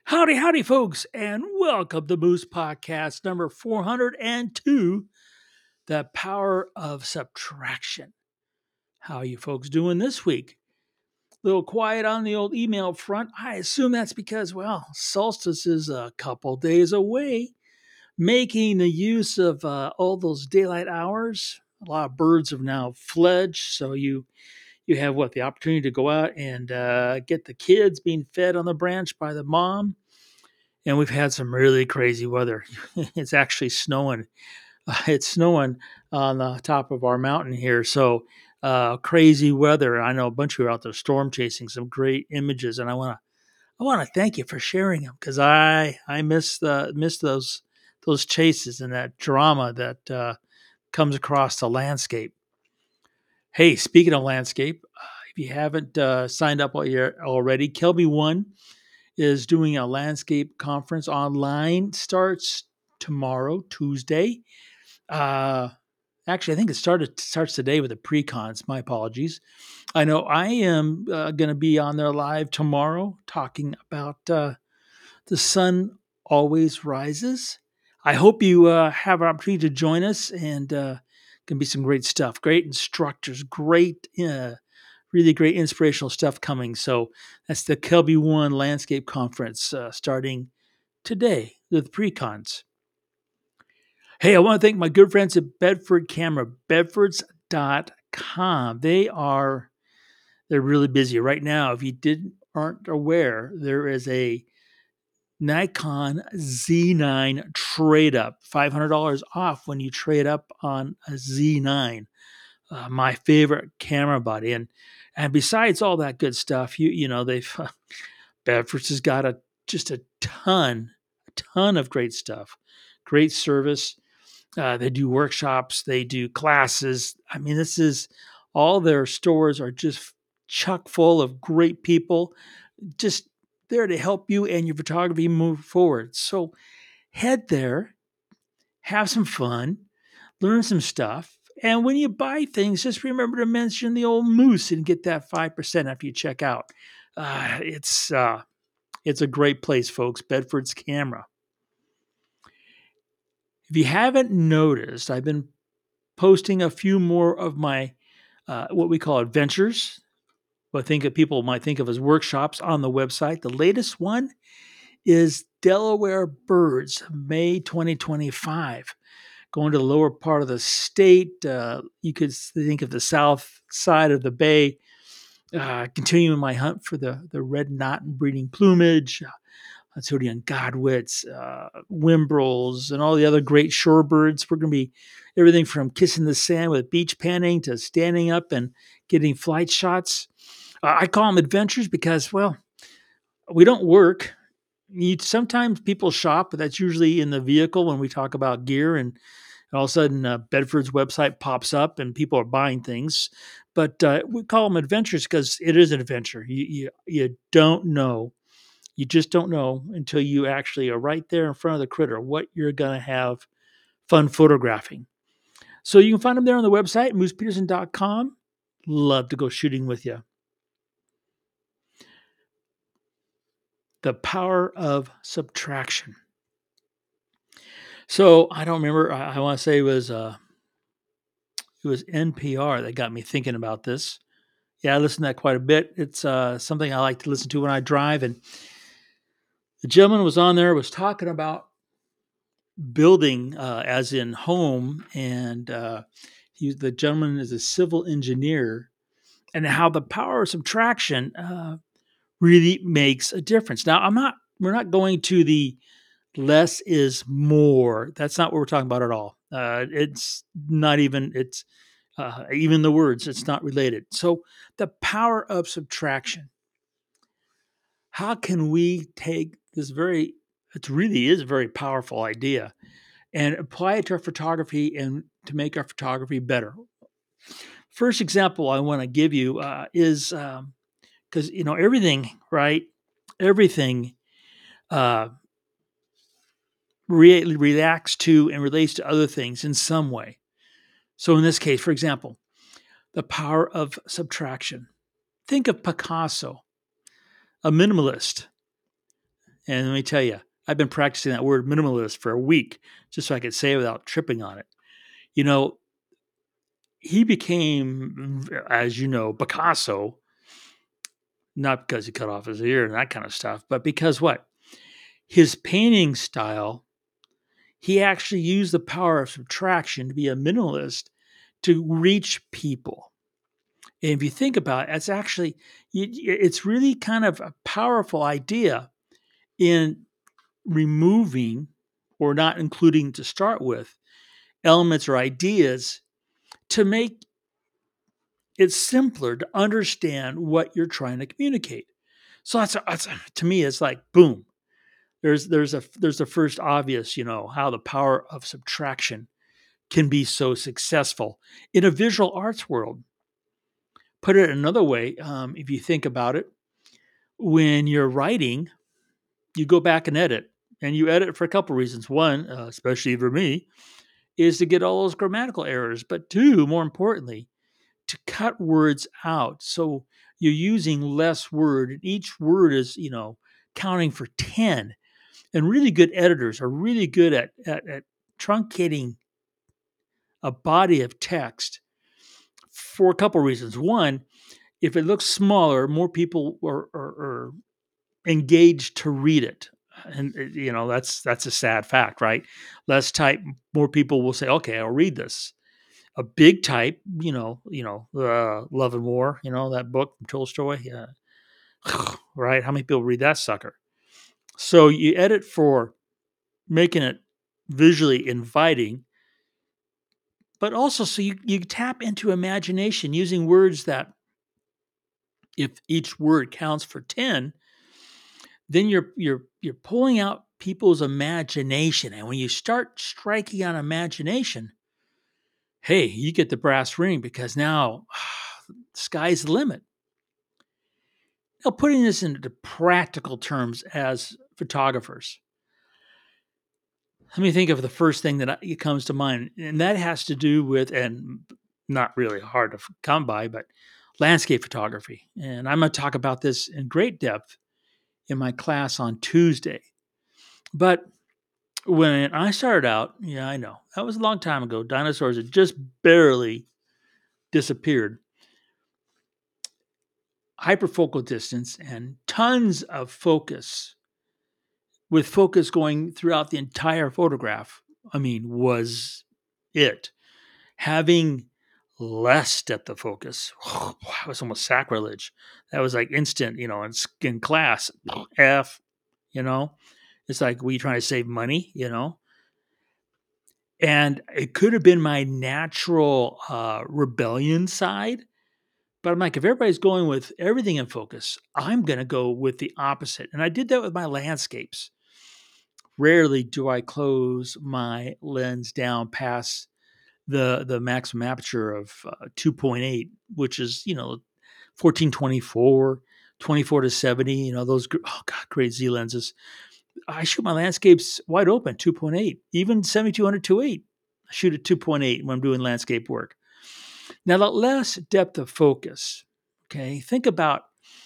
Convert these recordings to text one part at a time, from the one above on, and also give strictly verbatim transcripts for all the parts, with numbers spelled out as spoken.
Howdy, howdy, folks, and welcome to Moose Podcast number four hundred two, The Power of Subtraction. How are you folks doing this week? A little quiet on the old email front. I assume that's because, well, solstice is a couple days away, making the use of uh, all those daylight hours. A lot of birds have now fledged, so you you have what the opportunity to go out and uh, get the kids being fed on the branch by the mom. And we've had some really crazy weather. It's actually snowing. Uh, it's snowing on the top of our mountain here. So uh, crazy weather. I know a bunch of you are out there storm chasing some great images, and I want to I want to thank you for sharing them because I I miss the miss those those chases and that drama that uh, comes across the landscape. Hey, speaking of landscape, uh, if you haven't uh, signed up already, Kelby One is doing a landscape conference online. Starts tomorrow, Tuesday. Uh, actually, I think it started starts today with the pre-cons. My apologies. I know I am uh, going to be on there live tomorrow talking about uh, the sun always rises. I hope you uh, have an opportunity to join us, and uh, can be some great stuff. Great instructors, great uh, really great inspirational stuff coming. So that's the Kelby One Landscape Conference uh, starting today with pre-cons. Hey, I want to thank my good friends at Bedford Camera, bedfords dot com. They are they're really busy right now. If you didn't aren't aware, there is a Nikon Z nine trade up, five hundred dollars off when you trade up on a Z nine. Uh, my favorite camera body, and and besides all that good stuff, you you know they've Bedford's has got a just a ton, a ton of great stuff, great service. Uh, they do workshops, they do classes. I mean, this is all their stores are just chock full of great people, just there to help you and your photography move forward. So head there, have some fun, learn some stuff. And when you buy things, just remember to mention the old moose and get that five percent after you check out. Uh, it's uh, it's a great place, folks. Bedford's Camera. If you haven't noticed, I've been posting a few more of my uh, what we call adventures. What I think that people might think of as workshops on the website. The latest one is Delaware Birds, May twenty twenty-five. Going to the lower part of the state. Uh, you could think of the south side of the bay. Uh, continuing my hunt for the, the red knot and breeding plumage, uh, Sodian godwits, uh, whimbrels, and all the other great shorebirds. We're going to be everything from kissing the sand with beach panning to standing up and getting flight shots. Uh, I call them adventures because, well, we don't work. You, sometimes people shop, but that's usually in the vehicle when we talk about gear, and all of a sudden uh, Bedford's website pops up and people are buying things. But uh, we call them adventures because it is an adventure. You, you you don't know, you just don't know until you actually are right there in front of the critter what you're gonna have fun photographing. So you can find them there on the website, moose peterson dot com. Love to go shooting with you. The power of subtraction. So I don't remember. I, I want to say it was uh, it was N P R that got me thinking about this. Yeah, I listen to that quite a bit. It's uh, something I like to listen to when I drive. And the gentleman was on there was talking about building, uh, as in home, and uh, he, the gentleman is a civil engineer, and how the power of subtraction uh, really makes a difference. Now, I'm not. We're not going to the less is more. That's not what we're talking about at all. Uh, it's not even. It's uh, even the words. It's not related. So the power of subtraction. How can we take this very, it really is a very powerful idea, and apply it to our photography and to make our photography better? First example I want to give you uh, is because, um, you know, everything, right? Everything uh, re- reacts to and relates to other things in some way. So in this case, for example, the power of subtraction. Think of Picasso, a minimalist. And let me tell you, I've been practicing that word minimalist for a week just so I could say it without tripping on it. You know, he became, as you know, Picasso, not because he cut off his ear and that kind of stuff, but because what? His painting style, he actually used the power of subtraction to be a minimalist to reach people. And if you think about it, it's actually, it's really kind of a powerful idea in removing or not including to start with elements or ideas to make it simpler to understand what you're trying to communicate. So that's, that's to me, it's like boom. There's there's a there's the first obvious, you know, how the power of subtraction can be so successful in a visual arts world. Put it another way, um, if you think about it, when you're writing, you go back and edit, and you edit for a couple reasons. One, uh, especially for me, is to get all those grammatical errors. But two, more importantly, to cut words out. So you're using less word, and each word is, you know, counting for ten. And really good editors are really good at, at, at truncating a body of text for a couple reasons. One, if it looks smaller, more people are, are, are engaged to read it. And uh, you know, that's that's a sad fact, right? Less type, more people will say, "Okay, I'll read this." A big type, you know, you know, uh, Love and War, you know, that book from Tolstoy, yeah, right? How many people read that sucker? So you edit for making it visually inviting, but also so you, you tap into imagination using words that, if each word counts for ten, then you're you're you're pulling out people's imagination. And when you start striking on imagination, hey, you get the brass ring because now sky's the limit. Now, putting this into practical terms as photographers, let me think of the first thing that comes to mind, and that has to do with, and not really hard to come by, but landscape photography. And I'm going to talk about this in great depth in my class on Tuesday. But when I started out, yeah, I know, that was a long time ago. Dinosaurs had just barely disappeared. Hyperfocal distance and tons of focus, with focus going throughout the entire photograph, I mean, was it. Having less depth of focus, oh, that was almost sacrilege. That was like instant, you know, in, in class, F, you know, it's like, we trying to save money, you know? And it could have been my natural uh, rebellion side. But I'm like, if everybody's going with everything in focus, I'm going to go with the opposite. And I did that with my landscapes. Rarely do I close my lens down past the the maximum aperture of uh, two point eight, which is, you know, fourteen twenty-four, twenty-four to seventy, you know, those, oh God, great Z lenses. I shoot my landscapes wide open, two point eight, even seventy-two hundred two point eight. I shoot at two point eight when I'm doing landscape work. Now, the less depth of focus, okay, think about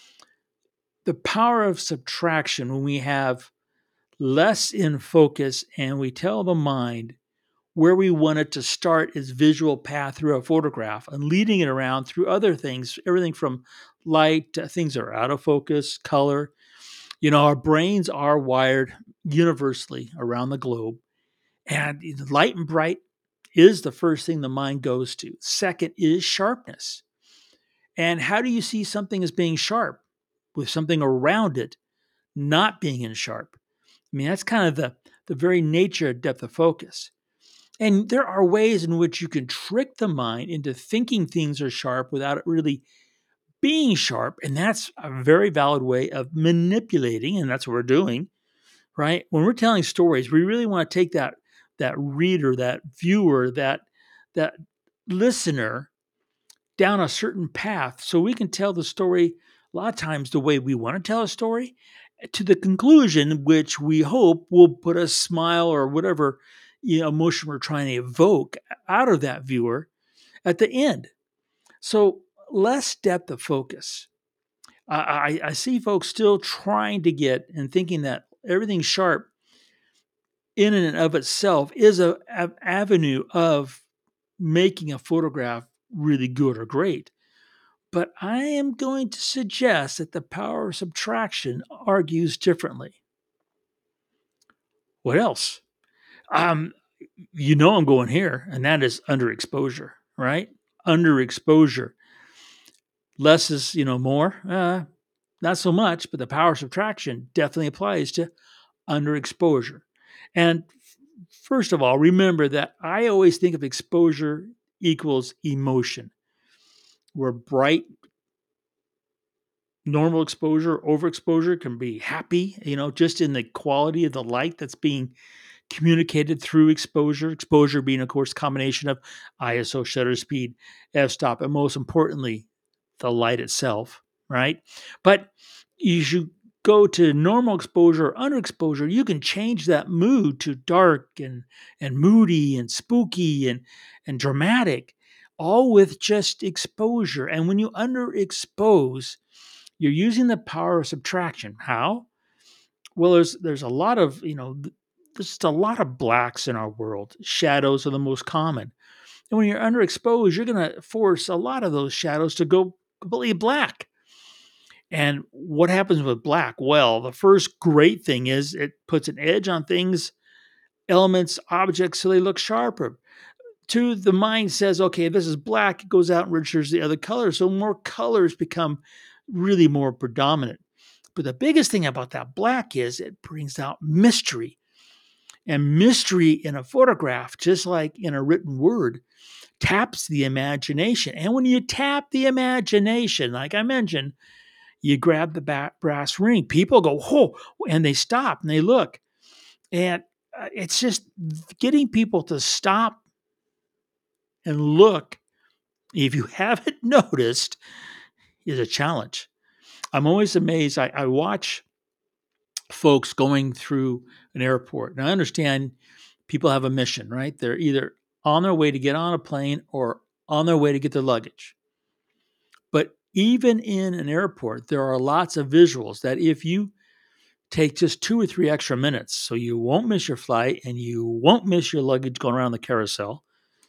the power of subtraction when we have less in focus and we tell the mind where we want it to start its visual path through a photograph and leading it around through other things, everything from light to things that are out of focus, color. You know, our brains are wired universally around the globe, and light and bright is the first thing the mind goes to. Second is sharpness. And how do you see something as being sharp? With something around it not being in sharp. I mean, that's kind of the, the very nature of depth of focus. And there are ways in which you can trick the mind into thinking things are sharp without it really being sharp. And that's a very valid way of manipulating. And that's what we're doing, right? When we're telling stories, we really want to take that, that reader, that viewer, that, that listener down a certain path so we can tell the story a lot of times the way we want to tell a story, to the conclusion, which we hope will put a smile or whatever, you know, emotion we're trying to evoke out of that viewer at the end. So less depth of focus. I, I, I see folks still trying to get and thinking that everything sharp in and of itself is a, a avenue of making a photograph really good or great. But I am going to suggest that the power of subtraction argues differently. What else? Um, you know I'm going here, and that is underexposure, right? Underexposure. Less is, you know, more. Uh, not so much, but the power of subtraction definitely applies to underexposure. And first of all, remember that I always think of exposure equals emotion. Where bright, normal exposure, overexposure can be happy, you know, just in the quality of the light that's being communicated through exposure. Exposure being, of course, combination of I S O, shutter speed, f-stop, and most importantly, the light itself, right? But you should go to normal exposure or underexposure. You can change that mood to dark and and moody and spooky and and dramatic, all with just exposure. And when you underexpose, you're using the power of subtraction. How? Well, there's there's a lot of, you know, there's just a lot of blacks in our world. Shadows are the most common. And when you're underexposed, you're going to force a lot of those shadows to go completely black. And what happens with black? Well, the first great thing is it puts an edge on things, elements, objects, so they look sharper. Two, the mind says, okay, this is black, it goes out and registers the other colors. So more colors become really more predominant. But the biggest thing about that black is it brings out mystery. And mystery in a photograph, just like in a written word, taps the imagination. And when you tap the imagination, like I mentioned, you grab the ba- brass ring. People go, whoa, and they stop and they look. And uh, it's just getting people to stop and look, if you haven't noticed, is a challenge. I'm always amazed. I, I watch folks going through an airport. And I understand people have a mission, right? They're either on their way to get on a plane or on their way to get their luggage. But even in an airport, there are lots of visuals that if you take just two or three extra minutes, so you won't miss your flight and you won't miss your luggage going around the carousel,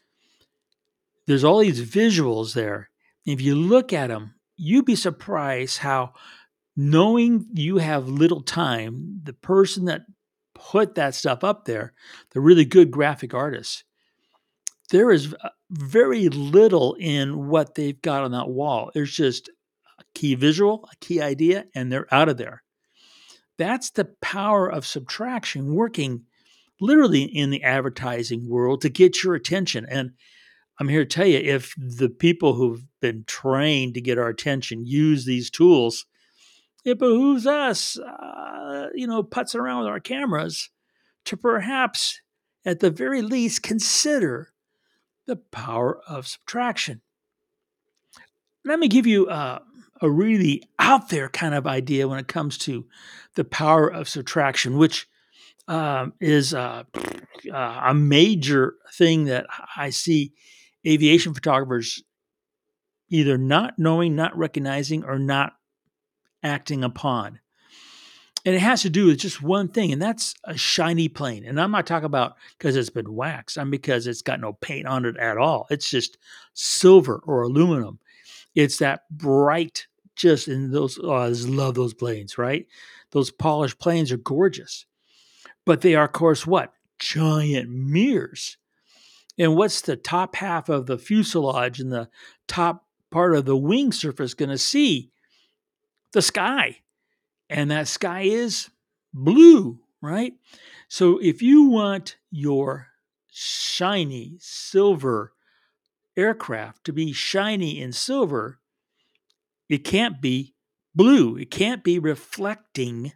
there's all these visuals there. If you look at them, you'd be surprised how, knowing you have little time, the person that put that stuff up there, the really good graphic artists, there is very little in what they've got on that wall. There's just a key visual, a key idea, and they're out of there. That's the power of subtraction working literally in the advertising world to get your attention. And I'm here to tell you, if the people who've been trained to get our attention use these tools, it behooves us, uh, you know, putzing around with our cameras to perhaps, at the very least, consider the power of subtraction. Let me give you uh, a really out there kind of idea when it comes to the power of subtraction, which um, is uh, uh, a major thing that I see aviation photographers either not knowing, not recognizing, or not acting upon. And it has to do with just one thing, and that's a shiny plane. And I'm not talking about because it's been waxed. I'm because it's got no paint on it at all. It's just silver or aluminum. It's that bright, just in those. Oh, I just love those planes, right? Those polished planes are gorgeous, but they are, of course, what? Giant mirrors. And what's the top half of the fuselage and the top part of the wing surface going to see? The sky. And that sky is blue, right? So if you want your shiny silver aircraft to be shiny in silver, it can't be blue. It can't be reflecting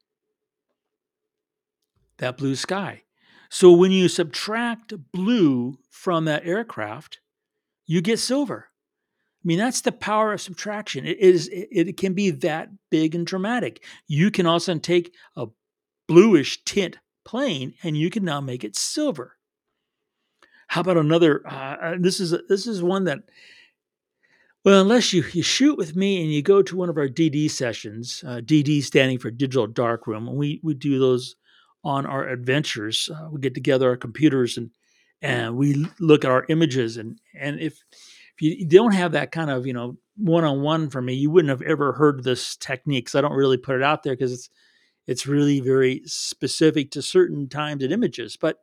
that blue sky. So when you subtract blue from that aircraft, you get silver. I mean, that's the power of subtraction. It is. It, it can be that big and dramatic. You can also take a bluish tint plane and you can now make it silver. How about another? Uh, this is this is one that Well, unless you, you shoot with me and you go to one of our D D sessions, uh, D D standing for Digital Darkroom, and we, we do those on our adventures. Uh, we get together our computers and and we look at our images and and if if you don't have that kind of you know one on one for me, you wouldn't have ever heard this technique. So I don't really put it out there because it's it's really very specific to certain times and images. But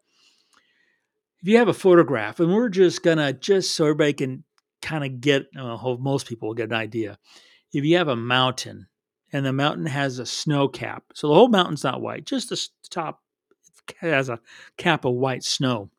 if you have a photograph, and we're just gonna just so everybody can kind of get, uh, hope most people will get an idea. If you have a mountain, and the mountain has a snow cap, so the whole mountain's not white, just the s- top has a cap of white snow.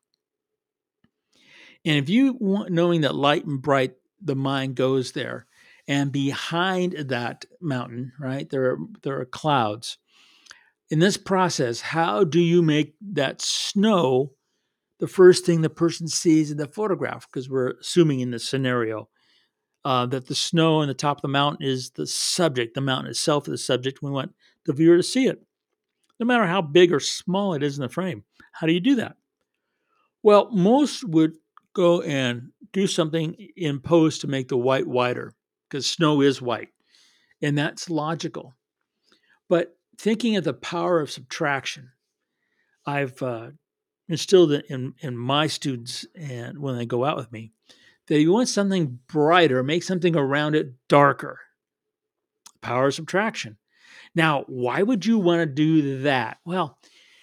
And if you want, knowing that light and bright, the mind goes there, and behind that mountain, right, there are there are clouds. In this process, how do you make that snow the first thing the person sees in the photograph? Because we're assuming in this scenario uh, that the snow on the top of the mountain is the subject, the mountain itself is the subject. We want the viewer to see it, no matter how big or small it is in the frame. How do you do that? Well, most would go and do something in post to make the white whiter because snow is white, and that's logical. But thinking of the power of subtraction, I've uh, instilled it in in my students, and when they go out with me, that you want something brighter, make something around it darker. Power of subtraction. Now, why would you want to do that? Well,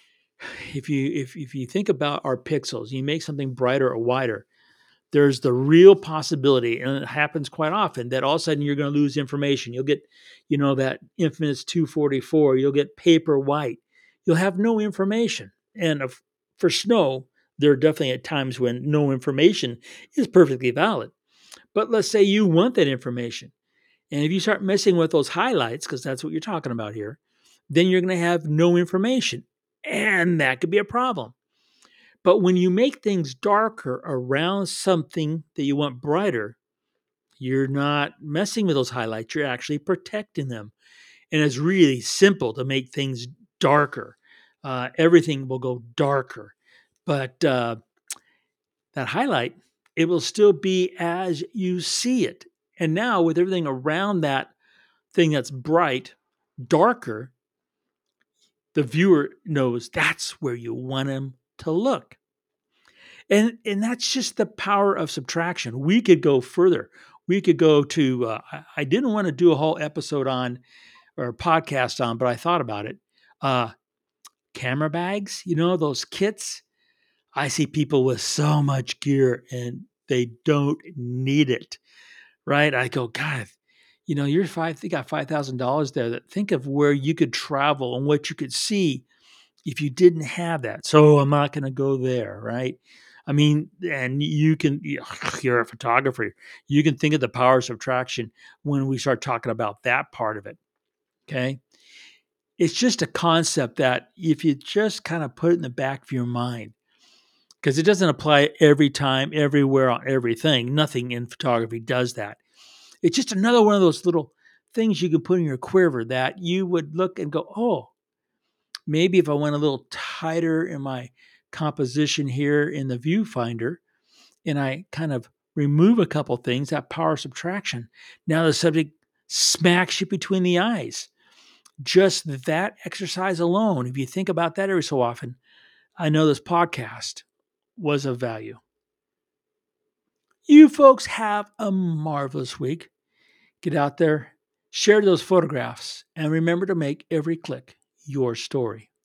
if you if if you think about our pixels, you make something brighter or wider, there's the real possibility, and it happens quite often, that all of a sudden you're going to lose information. You'll get, you know, that infamous two forty-four. You'll get paper white. You'll have no information. And if, for snow, there are definitely at times when no information is perfectly valid. But let's say you want that information. And if you start messing with those highlights, because that's what you're talking about here, then you're going to have no information. And that could be a problem. But when you make things darker around something that you want brighter, you're not messing with those highlights. You're actually protecting them. And it's really simple to make things darker. Uh, everything will go darker. But uh, that highlight, it will still be as you see it. And now, with everything around that thing that's bright, darker, the viewer knows that's where you want him to look. And and that's just the power of subtraction. We could go further. We could go to uh, I I didn't want to do a whole episode on or a podcast on, but I thought about it. Uh, camera bags, you know, those kits. I see people with so much gear and they don't need it, right? I go, God, you know, you're five, you got five thousand dollars there. That think of where you could travel and what you could see if you didn't have that. So I'm not going to go there, right? I mean, and you can, you're a photographer, you can think of the power of subtraction when we start talking about that part of it. Okay. It's just a concept that if you just kind of put it in the back of your mind, because it doesn't apply every time, everywhere, on everything. Nothing in photography does that. It's just another one of those little things you can put in your quiver that you would look and go, oh, maybe if I went a little tighter in my composition here in the viewfinder and I kind of remove a couple things, that power of subtraction, now the subject smacks you between the eyes. Just that exercise alone, if you think about that every so often, I know this podcast was of value. You folks have a marvelous week. Get out there, share those photographs, and remember to make every click your story.